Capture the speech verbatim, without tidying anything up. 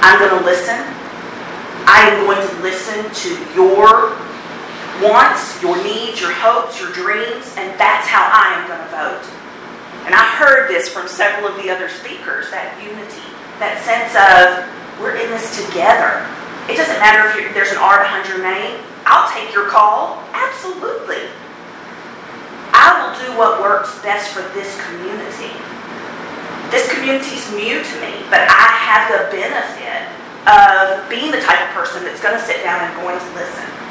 I'm going to listen. I am going to listen to your wants, your needs, your hopes, your dreams, and that's how I am going to vote. And I heard this from several of the other speakers, that unity, that sense of we're in this together. It doesn't matter if you're, there's an R behind your name. I'll take your call. Absolutely. I will do what works best for this community. This community's new to me, but I have the benefit of being the type of person that's going to sit down and going to listen.